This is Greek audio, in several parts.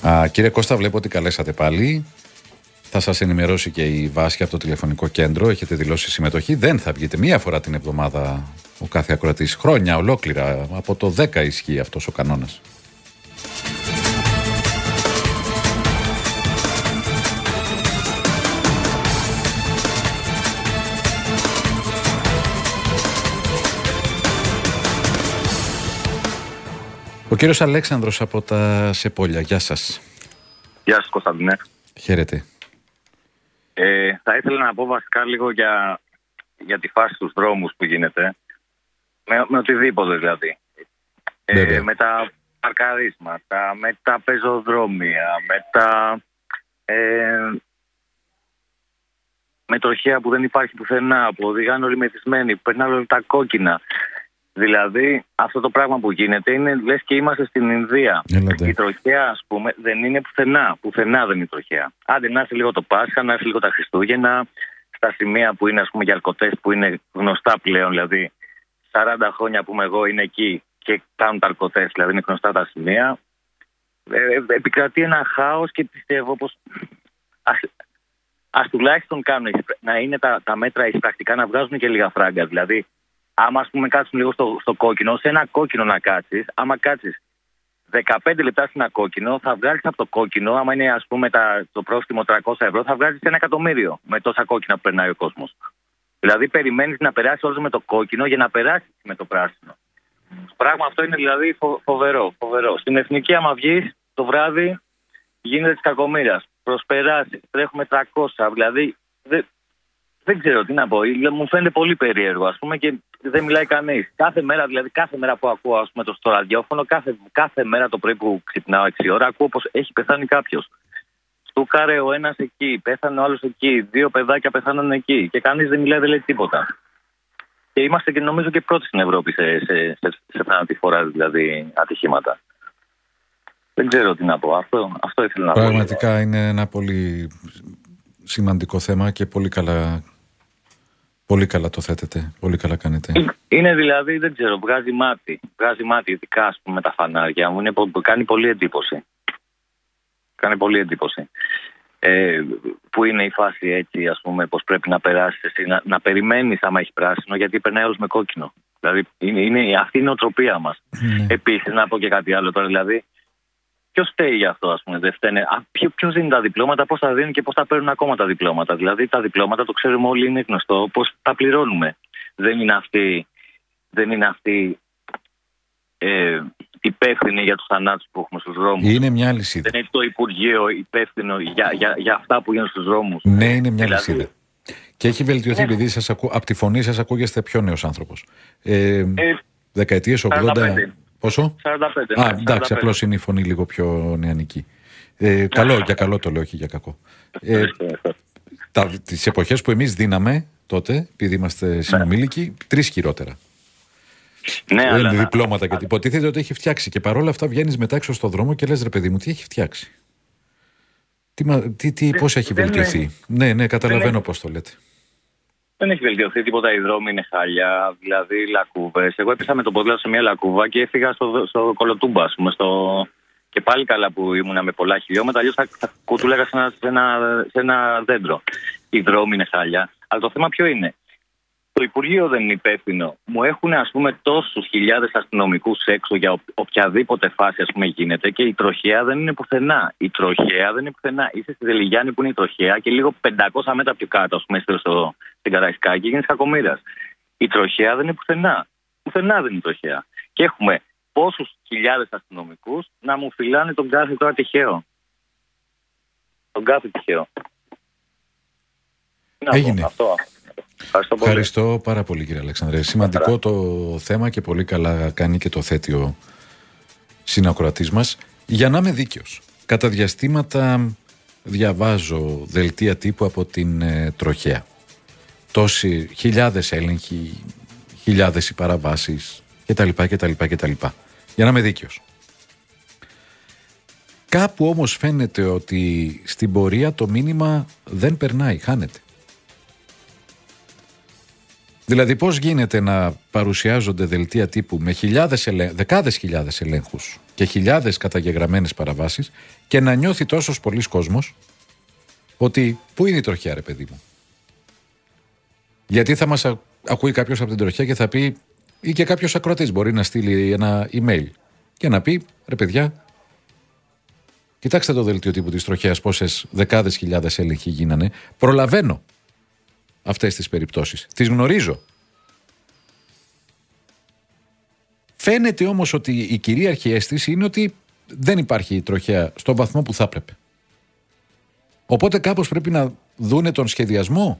Κύριε Κώστα, βλέπω ότι καλέσατε πάλι. Θα σας ενημερώσει και η Βάσια από το τηλεφωνικό κέντρο. Έχετε δηλώσει συμμετοχή. Δεν θα βγείτε μία φορά την εβδομάδα ο κάθε ακροατής. Χρόνια ολόκληρα. Από το 10 ισχύει αυτός ο κανόνας. Ο κύριος Αλέξανδρος από τα Σεπόλια. Γεια σας. Γεια σας Κωνσταντινέ. Χαίρετε. Θα ήθελα να πω βασικά λίγο για τη φάση στους δρόμους που γίνεται. Με οτιδήποτε δηλαδή. Με τα παρκαρίσματα, με τα πεζοδρόμια, με τροχαία που δεν υπάρχει πουθενά, που οδηγάνε όλοι μεθυσμένοι, που περνάνε όλα τα κόκκινα. Δηλαδή αυτό το πράγμα που γίνεται είναι λες και είμαστε στην Ινδία. Η τροχαία, ας πούμε, δεν είναι πουθενά. Πουθενά δεν είναι τροχαία. Άντε να έρθει λίγο το Πάσχα, να έρθει λίγο τα Χριστούγεννα, στα σημεία που είναι, ας πούμε, για αλκοτές που είναι γνωστά πλέον. Δηλαδή 40 χρόνια που είμαι εγώ είναι εκεί και κάνουν τα αλκοτές, δηλαδή είναι γνωστά τα σημεία. Επικρατεί ένα χάος και πιστεύω πως ας τουλάχιστον κάνουν να είναι τα μέτρα εισπρακτικά, να βγάζουν και λίγα φράγκα. Δηλαδή, άμα ας πούμε κάτσουν λίγο στο κόκκινο, σε ένα κόκκινο να κάτσεις, άμα κάτσεις 15 λεπτά σε ένα κόκκινο, θα βγάλεις από το κόκκινο, άμα είναι ας πούμε το πρόστιμο 300 ευρώ, θα βγάλεις 1.000.000 με τόσα κόκκινα που περνάει ο κόσμος. Δηλαδή περιμένεις να περάσει όλος με το κόκκινο για να περάσει με το πράσινο. Το πράγμα αυτό είναι δηλαδή φοβερό. Στην Εθνική άμα βγεις το βράδυ γίνεται της κακομοίρας. Προσπεράσεις, τρέχουμε 300, δηλαδή δεν ξέρω τι να πω. Μου φαίνεται πολύ περίεργο, ας πούμε, και δεν μιλάει κανείς. Κάθε μέρα που ακούω, ας πούμε, στο ραδιόφωνο, κάθε μέρα το πρωί που ξυπνάω 6 ώρα, ακούω πως έχει πεθάνει κάποιος. Στούκαρε ο ένας εκεί, πέθανε ο άλλος εκεί, 2 παιδάκια πεθάνανε εκεί. Και κανείς δεν μιλάει, δεν λέει τίποτα. Και είμαστε και νομίζω και πρώτοι στην Ευρώπη σε θανατηφόρα δηλαδή ατυχήματα. Δεν ξέρω τι να πω. Αυτό ήθελα να πω. Πραγματικά είναι ένα πολύ σημαντικό θέμα και πολύ καλά το θέτετε, πολύ καλά κάνετε. Είναι δηλαδή, δεν ξέρω, βγάζει μάτι ειδικά ας πούμε με τα φανάρια μου, κάνει πολύ εντύπωση. Που είναι η φάση έτσι, ας πούμε, πως πρέπει να περάσεις εσύ, να περιμένεις άμα έχει πράσινο, γιατί περνάει όλος με κόκκινο. Δηλαδή αυτή είναι η οτροπία μας. Επίσης να πω και κάτι άλλο τώρα, δηλαδή ποιος φταίει για αυτό, ας πούμε, δεν φταίνε. Ποιος δίνει τα διπλώματα, πώς τα δίνει και πώς τα παίρνουν ακόμα τα διπλώματα. Δηλαδή τα διπλώματα, το ξέρουμε όλοι, είναι γνωστό πώς τα πληρώνουμε. Δεν είναι αυτοί υπεύθυνοι για τους θανάτους που έχουμε στους δρόμους. Είναι μια λυσίδα. Δεν είναι το Υπουργείο υπεύθυνο για αυτά που γίνονται στους δρόμους. Ναι, είναι μια λυσίδα. Και έχει βελτιωθεί, επειδή από τη φωνή σας ακούγεστε πιο νέος άνθρωπος. Δεκαετίες 80. Πόσο? 45. Εντάξει, απλώς είναι η φωνή λίγο πιο νεανική. Για καλό το λέω, όχι για κακό. Τις εποχές που εμείς δίναμε τότε, επειδή είμαστε συνομήλικοι, 3 χειρότερα. Ναι, διπλώματα και υποτίθεται ότι έχει φτιάξει. Και παρόλα αυτά βγαίνεις μετά έξω στον δρόμο και λες, ρε παιδί μου, τι έχει φτιάξει. Πώς έχει βελτιωθεί. Ναι, καταλαβαίνω πώς το λέτε. Δεν έχει βελτιωθεί τίποτα, οι δρόμοι είναι χάλια, δηλαδή λακκούβες. Εγώ έπεσα με το ποδήλατο σε μια λακκούβα και έφυγα στο Κολοτούμπα, ας πούμε, και πάλι καλά που ήμουνα με πολλά χιλιόμετρα, αλλιώς θα κουτούλεγα σε ένα δέντρο. Οι δρόμοι είναι χάλια, αλλά το θέμα ποιο είναι? Το Υπουργείο δεν είναι υπεύθυνο. Μου έχουν, ας πούμε, τόσους χιλιάδες αστυνομικούς έξω για οποιαδήποτε φάση, ας πούμε, γίνεται, και η τροχαία δεν είναι πουθενά. Είσαι στη Δελιγιάννη που είναι η τροχαία και λίγο 500 μέτρα πιο κάτω, ας πούμε, στην Καραϊσκάκη και γίνεις κακομοίρας. Η τροχαία δεν είναι πουθενά. Πουθενά δεν είναι η τροχαία. Και έχουμε πόσους χιλιάδες αστυνομικούς να μου φυλάνε τον κάθε τώρα τυχαίο. Έγινε. Αυτό. Ευχαριστώ πάρα πολύ, κύριε Αλέξανδρε. Σημαντικό το θέμα και πολύ καλά κάνει και το θέτει ο συνακροατής μας. Για να είμαι δίκαιος, κατά διαστήματα διαβάζω δελτία τύπου από την τροχαία. Τόσοι χιλιάδες έλεγχοι, χιλιάδες οι παραβάσεις κτλ. Για να είμαι δίκαιος. Κάπου όμως φαίνεται ότι στην πορεία το μήνυμα δεν περνάει, χάνεται. Δηλαδή πώς γίνεται να παρουσιάζονται δελτία τύπου με δεκάδες χιλιάδες ελέγχους και χιλιάδες καταγεγραμμένες παραβάσεις και να νιώθει τόσος πολλής κόσμος ότι πού είναι η τροχιά, ρε παιδί μου. Γιατί θα μας ακούει κάποιος από την τροχιά και θα πει, ή και κάποιος ακροατής μπορεί να στείλει ένα email και να πει, ρε παιδιά, κοιτάξτε το δελτίο τύπου της τροχέας, πόσες δεκάδες χιλιάδες έλεγχοι γίνανε. Προλαβαίνω αυτές τις περιπτώσεις. Τις γνωρίζω. Φαίνεται όμως ότι η κυρίαρχη αίσθηση είναι ότι δεν υπάρχει τροχέα στον βαθμό που θα έπρεπε. Οπότε κάπως πρέπει να δούνε τον σχεδιασμό.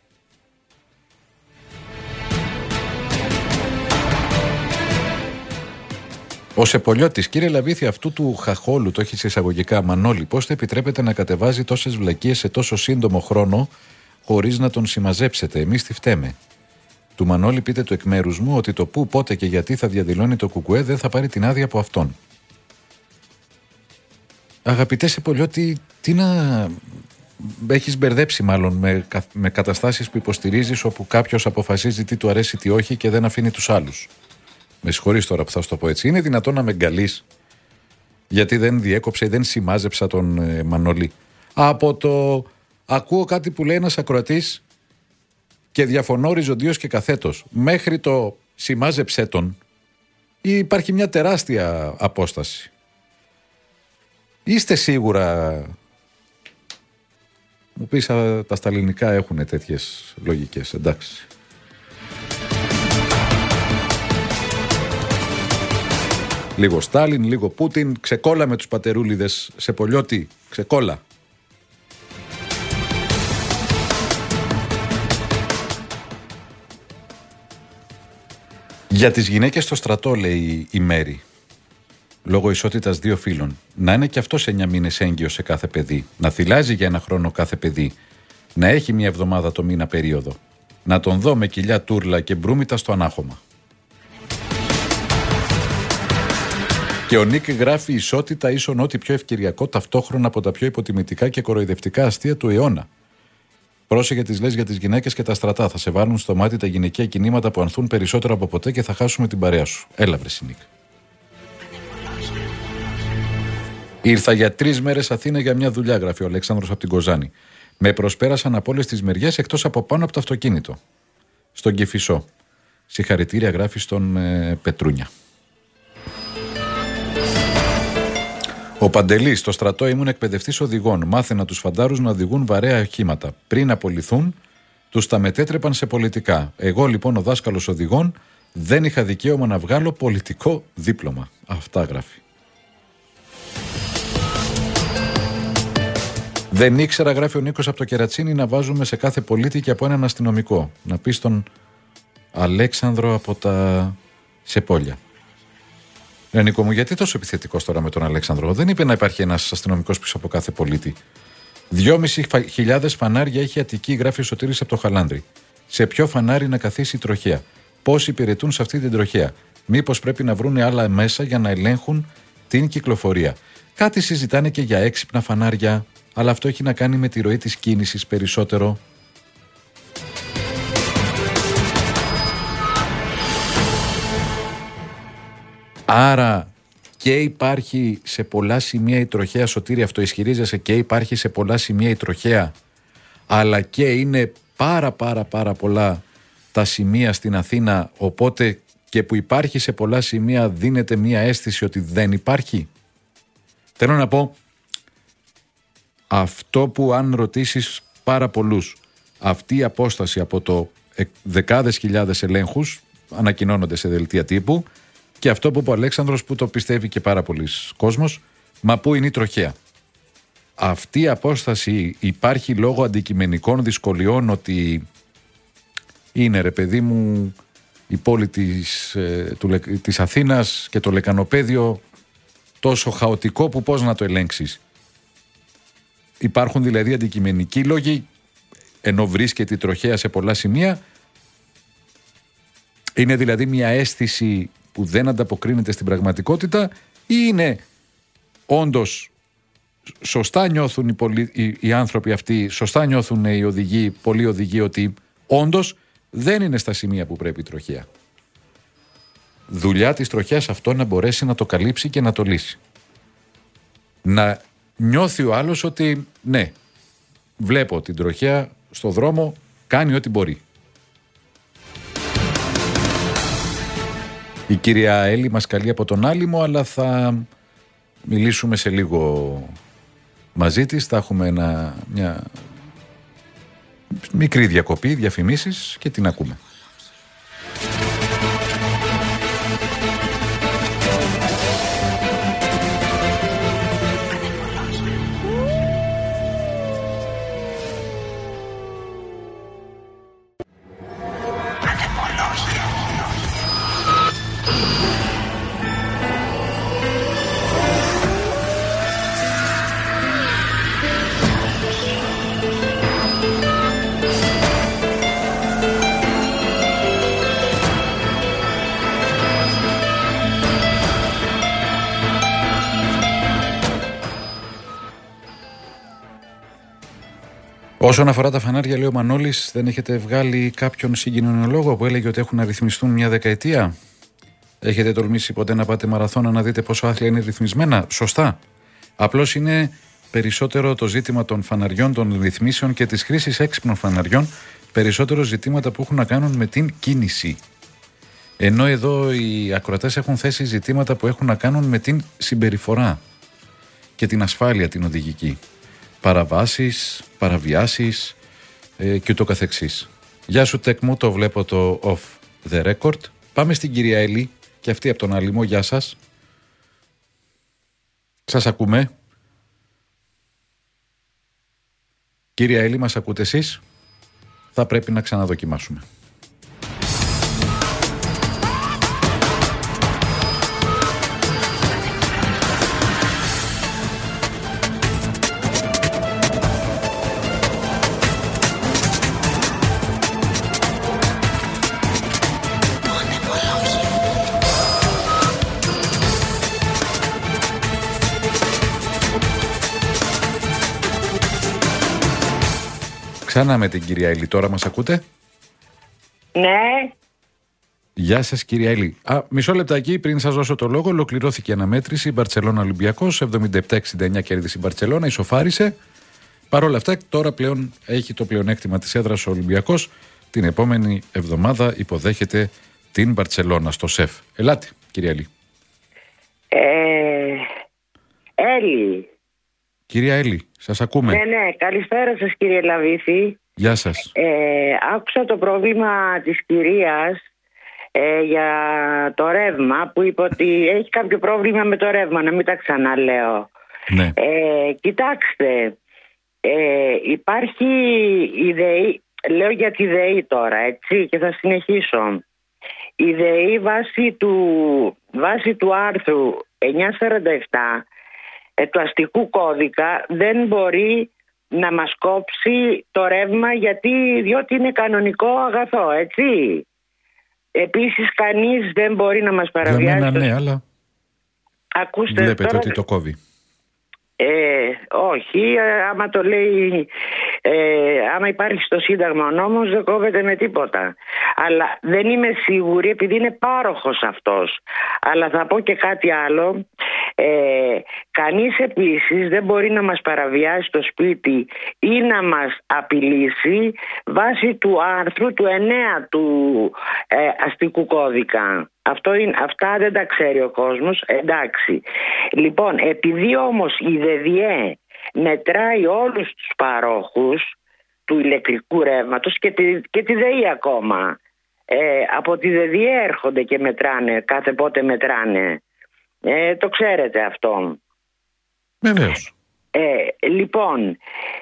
Ο Σεπολιώτης, κύριε Λαβίθη, αυτού του χαχόλου, το έχει εισαγωγικά, Μανώλη, πώς θα επιτρέπετε να κατεβάζει τόσες βλακίες σε τόσο σύντομο χρόνο χωρίς να τον συμμαζέψετε? Εμείς τι φταίμε? Του Μανώλη, πείτε του εκ μέρους μου ότι το πού, πότε και γιατί θα διαδηλώνει το Κουκουέ δεν θα πάρει την άδεια από αυτόν. Αγαπητέ Σεπολιώτη, τι να... Έχεις μπερδέψει μάλλον με καταστάσεις που υποστηρίζεις, όπου κάποιος αποφασίζει τι του αρέσει, τι όχι και δεν αφήνει τους άλλους. Με συγχωρείς τώρα που θα σου το πω έτσι. Είναι δυνατόν να με γκαλείς γιατί δεν διέκοψε ή δεν σημάζεψα τον Μανώλη? Από το ακούω κάτι που λέει ένας ακροατής και διαφωνώ οριζοντίως και καθέτος, μέχρι το σημάζεψέ τον, υπάρχει μια τεράστια απόσταση. Είστε σίγουρα... Μου πεις, τα σταλινικά έχουν τέτοιες λογικές, εντάξει. Λίγο Στάλιν, λίγο Πούτιν, ξεκόλα με τους πατερούλιδες, Σεπολιώτη, ξεκόλα. Για τις γυναίκες στο στρατό, λέει η Μέρη, λόγω ισότητας δύο φύλων, να είναι και αυτός 9 μήνες έγκυος σε κάθε παιδί, να θυλάζει για 1 χρόνο κάθε παιδί, να έχει 1 εβδομάδα το μήνα περίοδο, να τον δω με κοιλιά τούρλα και μπρούμητα στο ανάχωμα. Και ο Νίκ γράφει, ισότητα ίσον ό,τι πιο ευκαιριακό, ταυτόχρονα από τα πιο υποτιμητικά και κοροϊδευτικά αστεία του αιώνα. Πρόσεχε τις λες για τις γυναίκες και τα στρατά. Θα σε βάλουν στο μάτι τα γυναικεία κινήματα που ανθούν περισσότερο από ποτέ και θα χάσουμε την παρέα σου. Έλα βρε Νίκ. Ήρθα για 3 μέρες Αθήνα για μια δουλειά, γράφει ο Αλέξανδρος από την Κοζάνη. Με προσπέρασαν από όλες τις μεριές εκτός από πάνω από το αυτοκίνητο. Στον Κηφισό. Συγχαρητήρια, γράφει στον Πετρούνια. Ο Παντελής, στο στρατό ήμουν εκπαιδευτής οδηγών. Μάθαινα τους φαντάρους να οδηγούν βαρέα οχήματα. Πριν απολυθούν, τους τα μετέτρεπαν σε πολιτικά. Εγώ λοιπόν, ο δάσκαλος οδηγών, δεν είχα δικαίωμα να βγάλω πολιτικό δίπλωμα. Αυτά γράφει. Δεν ήξερα, γράφει ο Νίκος από το Κερατσίνι, να βάζουμε σε κάθε πολίτη και από έναν αστυνομικό. Να πει στον Αλέξανδρο από τα Σεπόλια. Νίκο μου, γιατί τόσο επιθετικός τώρα με τον Αλέξανδρο? Δεν είπε να υπάρχει ένας αστυνομικός πίσω από κάθε πολίτη. 2.500 φανάρια έχει Αττική, γράφει ο Σωτήρης από το Χαλάνδρι. Σε ποιο φανάρι να καθίσει η τροχέα? Πόσοι υπηρετούν σε αυτή την τροχέα? Μήπως πρέπει να βρουν άλλα μέσα για να ελέγχουν την κυκλοφορία? Κάτι συζητάνε και για έξυπνα φανάρια, αλλά αυτό έχει να κάνει με τη ροή της κίνησης περισσότερο. Άρα και υπάρχει σε πολλά σημεία η τροχέα, Σωτήρη, αυτό ισχυρίζεσαι, και υπάρχει σε πολλά σημεία η τροχέα, αλλά και είναι πάρα πολλά τα σημεία στην Αθήνα, οπότε και που υπάρχει σε πολλά σημεία δίνεται μία αίσθηση ότι δεν υπάρχει. Θέλω να πω, αυτό που αν ρωτήσεις πάρα πολλούς, αυτή η απόσταση από το δεκάδες χιλιάδες ελέγχους ανακοινώνονται σε δελτία τύπου, και αυτό που είπε ο Αλέξανδρος, που το πιστεύει και πάρα πολλοί κόσμος, μα πού είναι η τροχέα? Αυτή η απόσταση υπάρχει λόγω αντικειμενικών δυσκολιών, ότι είναι, ρε παιδί μου, η πόλη της Αθήνας και το λεκανοπέδιο τόσο χαοτικό που πώς να το ελέγξεις? Υπάρχουν δηλαδή αντικειμενικοί λόγοι, ενώ βρίσκεται η τροχέα σε πολλά σημεία? Είναι δηλαδή μια αίσθηση που δεν ανταποκρίνεται στην πραγματικότητα, ή είναι όντως σωστά νιώθουν οι άνθρωποι αυτοί, σωστά νιώθουν οι οδηγοί, πολλοί οδηγοί, ότι όντως δεν είναι στα σημεία που πρέπει η τροχέα? Δουλειά της τροχιάς αυτό να μπορέσει να το καλύψει και να το λύσει. Να νιώθει ο άλλος ότι ναι, βλέπω την τροχιά στο δρόμο, κάνει ό,τι μπορεί. Η κυρία Έλλη μας καλεί από τον Άλυμο, αλλά θα μιλήσουμε σε λίγο μαζί της. Θα έχουμε μια μικρή διακοπή, διαφημίσεις και την ακούμε. Όσον αφορά τα φανάρια, λέει ο Μανώλης, δεν έχετε βγάλει κάποιον συγκοινωνιολόγο που έλεγε ότι έχουν να ρυθμιστούν μια δεκαετία? Έχετε τολμήσει ποτέ να πάτε μαραθώνα να δείτε πόσο άθλια είναι ρυθμισμένα? Σωστά. Απλώς είναι περισσότερο το ζήτημα των φαναριών, των ρυθμίσεων και της χρήσης έξυπνων φαναριών, περισσότερο ζητήματα που έχουν να κάνουν με την κίνηση. Ενώ εδώ οι ακροατές έχουν θέσει ζητήματα που έχουν να κάνουν με την συμπεριφορά και την ασφάλεια την οδηγική. Παραβάσεις, παραβιάσεις και ούτω καθεξής. Γεια σου Τεκ μου, το βλέπω το off the record. Πάμε στην κυρία Έλλη και αυτή από τον Άλυμο. Γεια σας. Σας ακούμε. Κυρία Έλλη, μας ακούτε εσείς? Θα πρέπει να ξαναδοκιμάσουμε. Ξανά με την κυρία Έλλη, τώρα μας ακούτε? Ναι. Γεια σας κυρία Έλλη. Μισό λεπτάκι πριν σας δώσω το λόγο. Ολοκληρώθηκε η αναμέτρηση. Μπαρτσελώνα Ολυμπιακός, 77-69 κέρδισε η Μπαρτσελώνα, ισοφάρισε. Παρ' όλα αυτά τώρα πλέον έχει το πλεονέκτημα της έδρας ο Ολυμπιακός. Την επόμενη εβδομάδα υποδέχεται την Μπαρτσελώνα στο ΣΕΦ. Ελάτε κυρία Έλλη. Έλλη. Κυρία Έλλη, σας ακούμε. Ναι, καλησπέρα σας κύριε Λαβίθη. Γεια σας. Άκουσα το πρόβλημα της κυρίας για το ρεύμα, που είπε ότι έχει κάποιο πρόβλημα με το ρεύμα, να μην τα ξαναλέω. Ναι. Κοιτάξτε, υπάρχει η ΔΕΗ, λέω για τη ΔΕΗ τώρα, έτσι, και θα συνεχίσω. Η ΔΕΗ βάσει του άρθρου 947 του αστικού κώδικα δεν μπορεί να μας κόψει το ρεύμα διότι είναι κανονικό αγαθό, έτσι. Επίσης κανείς δεν μπορεί να μας παραβιάσει. Για μένα ναι, αλλά ακούστε, βλέπετε τώρα ότι το κόβει. Όχι, άμα το λέει, άμα υπάρχει στο Σύνταγμα ο νόμος δεν κόβεται με τίποτα. Αλλά δεν είμαι σίγουρη, επειδή είναι πάροχος αυτός. Αλλά θα πω και κάτι άλλο. Κανείς επίσης δεν μπορεί να μας παραβιάσει το σπίτι ή να μας απειλήσει βάσει του άρθρου του 9 του αστικού κώδικα. Αυτά δεν τα ξέρει ο κόσμος, εντάξει. Λοιπόν, επειδή όμως η ΔΔΕ μετράει όλους τους παρόχους του ηλεκτρικού ρεύματος και τη ΔΕΗ ακόμα, από τη ΔΔΕ έρχονται και μετράνε, κάθε πότε μετράνε. Το ξέρετε αυτό. Βεβαίως. Λοιπόν,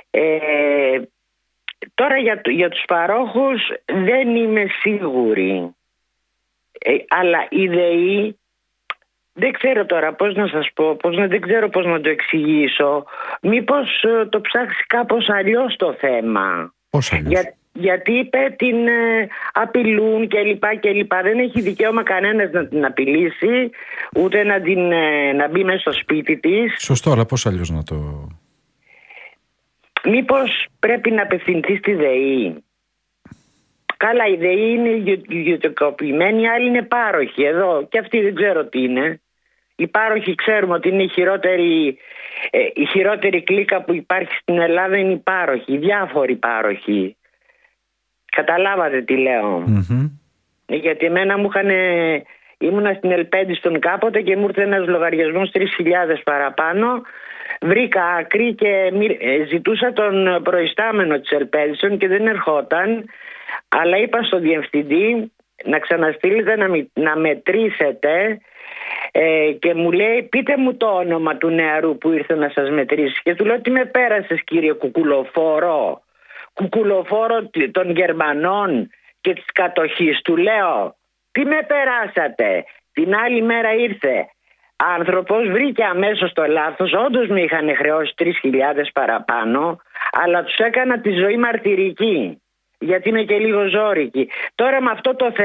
τώρα για τους παρόχους δεν είμαι σίγουρη. Αλλά η ΔΕΗ, δεν ξέρω τώρα πώς να σας πω, δεν ξέρω πώς να το εξηγήσω. Μήπως το ψάξει κάπως αλλιώς το θέμα. Πώς αλλιώς? Γιατί είπε την απειλούν κλπ. Δεν έχει δικαίωμα κανένας να την απειλήσει, ούτε να μπει μέσα στο σπίτι της. Σωστό, αλλά πώς αλλιώς να το... Μήπως πρέπει να απευθυνθεί στη ΔΕΗ. Καλά, η ΔΕΗ είναι ιδιωτικοποιημένη, οι άλλοι είναι πάροχοι εδώ και αυτοί δεν ξέρω τι είναι. Οι πάροχοι ξέρουμε ότι είναι η χειρότερη κλίκα που υπάρχει στην Ελλάδα, είναι οι πάροχοι, οι διάφοροι πάροχοι. Καταλάβατε τι λέω. Γιατί εμένα ήμουνα στην Ελπέντιστον κάποτε και μου ήρθε ένας λογαριασμός 3.000 παραπάνω. Βρήκα άκρη και ζητούσα τον προϊστάμενο της Ελπέντιστον και δεν ερχόταν. Αλλά είπα στον διευθυντή να ξαναστείλετε να μετρήσετε και μου λέει πείτε μου το όνομα του νεαρού που ήρθε να σας μετρήσει. Και του λέω τι με πέρασες κύριε κουκουλοφόρο των Γερμανών και της κατοχής. Του λέω τι με περάσατε. Την άλλη μέρα ήρθε άνθρωπος, βρήκε αμέσως το λάθος, όντως με είχαν χρεώσει 3.000 παραπάνω, αλλά τους έκανα τη ζωή μαρτυρική, γιατί είμαι και λίγο ζώρικη. Τώρα με αυτό το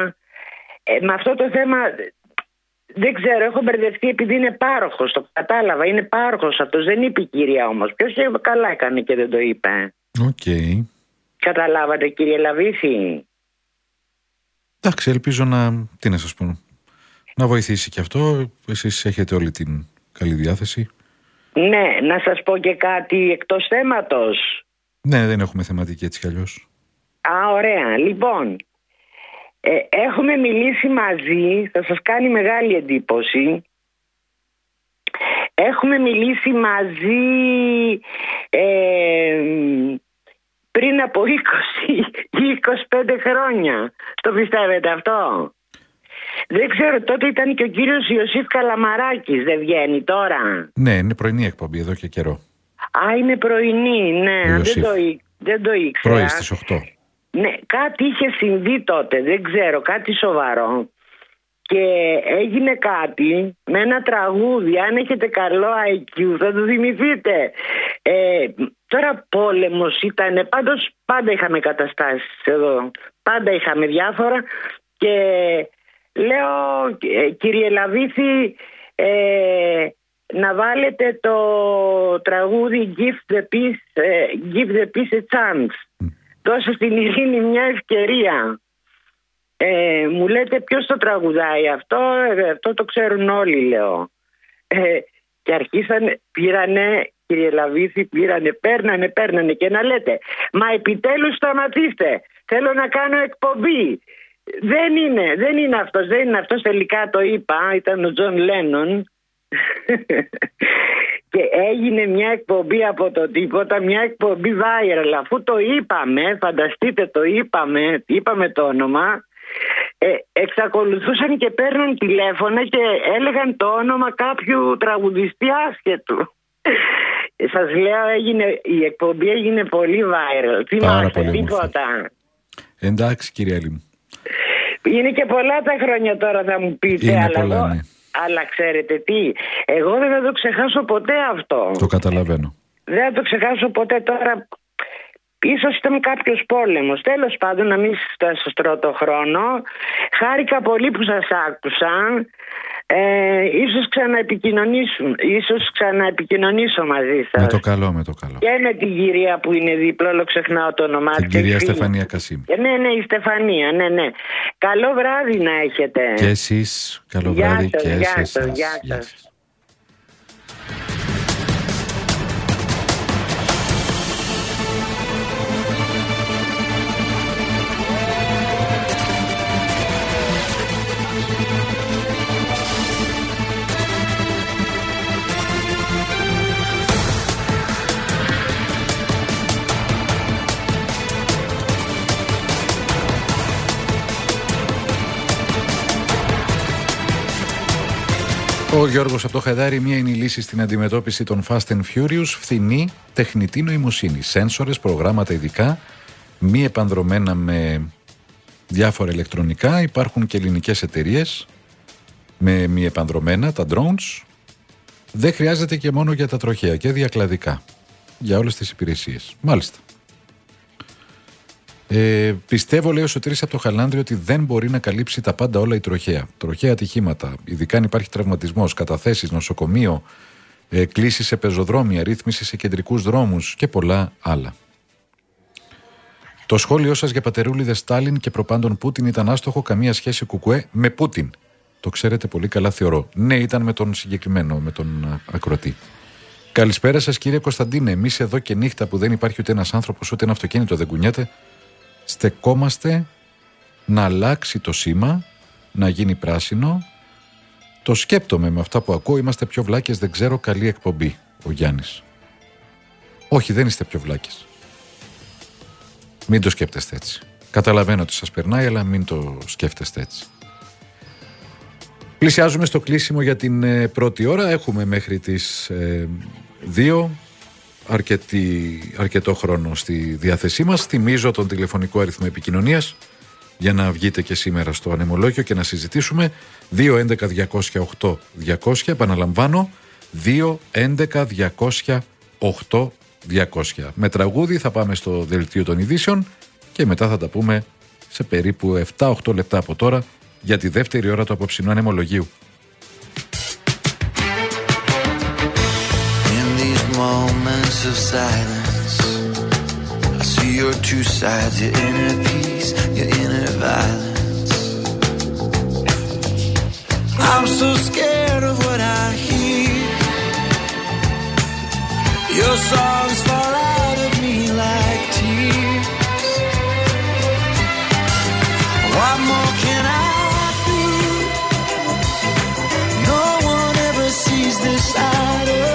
θέμα δεν ξέρω, έχω μπερδευτεί επειδή είναι πάροχος, το κατάλαβα, είναι πάροχος αυτός, δεν είπε η κυρία όμως. Ποιος καλά έκανε και δεν το είπε. Okay. Καταλάβατε κύριε Λαβίθη. Εντάξει, ελπίζω τι να σας πω, να βοηθήσει και αυτό. Εσείς έχετε όλη την καλή διάθεση. Ναι, να σας πω και κάτι εκτός θέματος. Ναι, δεν έχουμε θεματική έτσι κι αλλιώς. Ωραία, λοιπόν, έχουμε μιλήσει μαζί, θα σας κάνει μεγάλη εντύπωση. Έχουμε μιλήσει μαζί πριν από 20 ή 25 χρόνια. Το πιστεύετε αυτό? Δεν ξέρω, τότε ήταν και ο κύριος Ιωσήφ Καλαμαράκης, δεν βγαίνει τώρα? Ναι, είναι πρωινή εκπομπή εδώ και καιρό. Α, είναι πρωινή, ναι, δεν το ήξερα. Πρωί στις 8. Ναι, κάτι είχε συμβεί τότε, δεν ξέρω, κάτι σοβαρό. Και έγινε κάτι με ένα τραγούδι, αν έχετε καλό IQ θα το θυμηθείτε. Τώρα πόλεμος ήταν, πάντως πάντα είχαμε καταστάσεις εδώ, πάντα είχαμε διάφορα. Και λέω κύριε Λαβίθη, να βάλετε το τραγούδι Give the peace a chance. Δώσε στην ειρήνη μια ευκαιρία. Μου λέτε ποιος το τραγουδάει αυτό? Αυτό το ξέρουν όλοι, λέω. Και αρχίσανε, πήρανε, κύριε Λαβίθη, παίρνανε και να λέτε μα επιτέλους σταματήστε, θέλω να κάνω εκπομπή. Δεν είναι αυτός, τελικά το είπα, ήταν ο Τζον Λένον. Και έγινε μια εκπομπή από το τίποτα, μια εκπομπή viral, αφού το είπαμε, φανταστείτε, το είπαμε το όνομα. Εξακολουθούσαν και παίρνουν τηλέφωνα και έλεγαν το όνομα κάποιου τραγουδιστή άσχετου. Σας λέω, η εκπομπή έγινε πολύ viral. Θυμάστε τίποτα? Εντάξει κυρία Έλλη μου. Είναι και πολλά τα χρόνια τώρα, θα μου πείτε. Είναι πολλά, ναι. Αλλά ξέρετε τι, εγώ δεν θα το ξεχάσω ποτέ αυτό. Το καταλαβαίνω. Δεν θα το ξεχάσω ποτέ. Τώρα ίσως ήταν κάποιος πόλεμος. Τέλος πάντων, να μην σας τρώω το χρόνο. Χάρηκα πολύ που σας άκουσα. Ίσως ξαναεπικοινωνήσω μαζί σας. Με το καλό. Και με την κυρία που είναι δίπλα, όλο ξεχνάω το όνομά της. Την κυρία Στεφανία Κασίμ. Ναι, η Στεφανία, ναι. Καλό βράδυ να έχετε. Και εσείς, καλό βράδυ και σε εσάς. Γεια σας. Ο Γιώργος από το Χαϊδάρι, μία είναι η λύση στην αντιμετώπιση των Fast and Furious, φθηνή τεχνητή νοημοσύνη, σένσορες, προγράμματα ειδικά, μη επανδρομένα με διάφορα ηλεκτρονικά. Υπάρχουν και ελληνικές εταιρείες με μη επανδρομένα, τα drones. Δεν χρειάζεται και μόνο για τα τροχαία, και διακλαδικά, για όλες τις υπηρεσίες. Μάλιστα. Πιστεύω, λέει ο Σωτήρης από το Χαλάνδρι, ότι δεν μπορεί να καλύψει τα πάντα όλα η τροχαία. Τροχαία ατυχήματα, ειδικά αν υπάρχει τραυματισμός, καταθέσεις, νοσοκομείο, κλήσεις σε πεζοδρόμια, ρύθμιση σε κεντρικούς δρόμους και πολλά άλλα. Το σχόλιο σας για πατερούλιδες Στάλιν και προπάντων Πούτιν ήταν άστοχο, καμία σχέση κουκουέ με Πούτιν. Το ξέρετε πολύ καλά, θεωρώ. Ναι, ήταν με τον συγκεκριμένο, με τον ακροατή. Καλησπέρα σας, κύριε Κωνσταντίνε. Εμείς εδώ και νύχτα που δεν υπάρχει ούτε ένας άνθρωπος, ούτε ένα αυτοκίνητο δεν κουνιέται, στεκόμαστε να αλλάξει το σήμα, να γίνει πράσινο. Το σκέπτομαι με αυτά που ακούω. Είμαστε πιο βλάκες, δεν ξέρω. Καλή εκπομπή, ο Γιάννης. Όχι, δεν είστε πιο βλάκες. Μην το σκέπτεστε έτσι. Καταλαβαίνω ότι σας περνάει, αλλά μην το σκέφτεστε έτσι. Πλησιάζουμε στο κλείσιμο για την πρώτη ώρα. Έχουμε μέχρι τις 2 αρκετό χρόνο στη διάθεσή μας. Θυμίζω τον τηλεφωνικό αριθμό επικοινωνίας για να βγείτε και σήμερα στο ανεμολόγιο και να συζητήσουμε. 2-11-200-8-200. Επαναλαμβάνω, 2-11-200-8-200. Με τραγούδι θα πάμε στο δελτίο των ειδήσεων και μετά θα τα πούμε σε περίπου 7-8 λεπτά από τώρα για τη δεύτερη ώρα του απόψινού ανεμολογίου. Moments of silence, I see your two sides, your inner peace, your inner violence. I'm so scared of what I hear. Your songs fall out of me like tears. What more can I do? No one ever sees this side of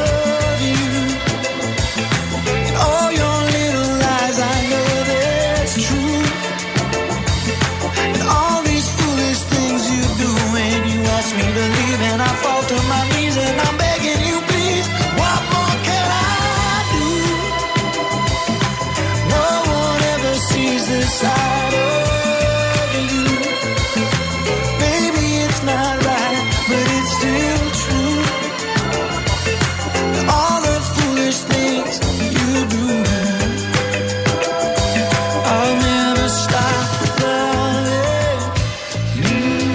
me believe, and I fall to my knees and I'm begging you please. What more can I do? No one ever sees this side of you. Maybe it's not right, but it's still true. All the foolish things you do, I'll never stop loving you.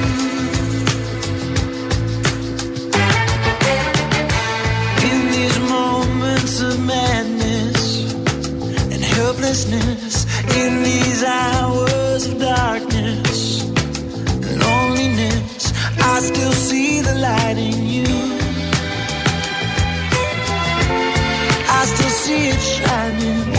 In these hours of darkness, loneliness, I still see the light in you. I still see it shining.